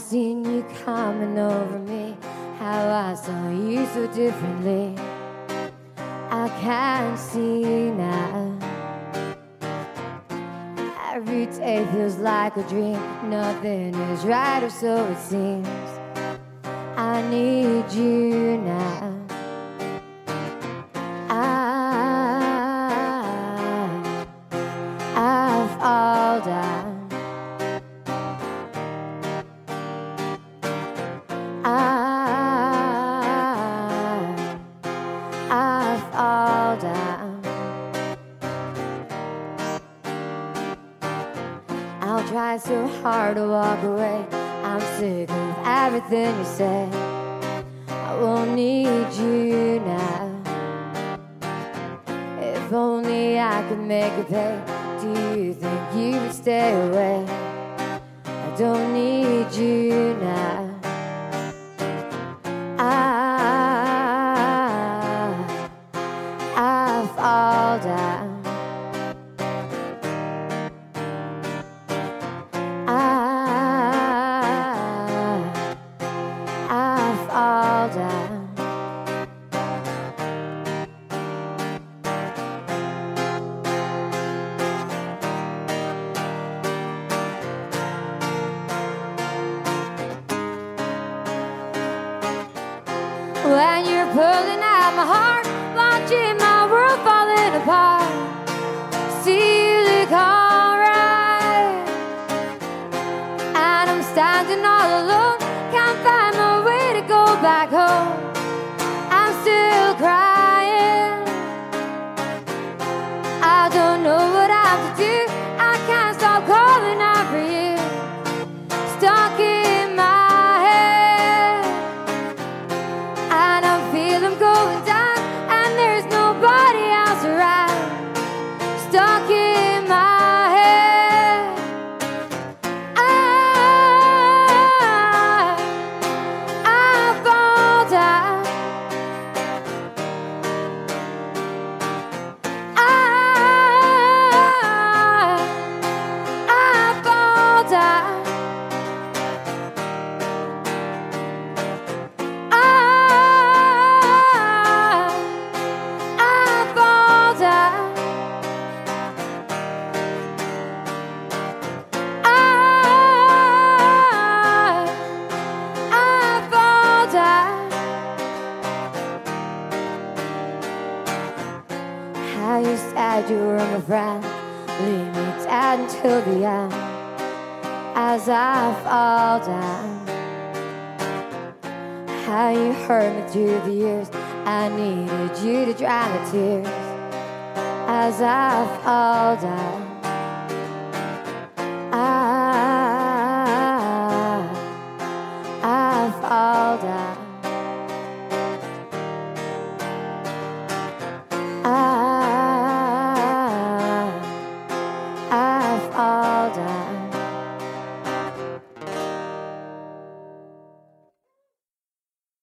seen you coming over me, how I saw you so differently. I can't see now. Every day feels like a dream. Nothing is right, or so it seems. I need you now. I fall down. I fall down. I'll try so hard to walk away. I'm sick of everything you say. I won't need you now. If only I could make it pay. Do you think you would stay away? I don't need you now. I fall down. I fall down. When you're pulling at my heart, watching my world falling apart. See you look alright, and I'm standing all alone. Can't find my way to go back home. I'm still crying. I don't know what I'm to do. I can't stop calling out for you. Stuck in my head, and I feel I'm going down, and there's nobody else around. Stuck in my head. I fall down. I fall down. I fall down. I fall down. How you said you were my friend, leave me down till the end. As I fall down, how you hurt me through the years. I needed you to dry the tears. As I fall down.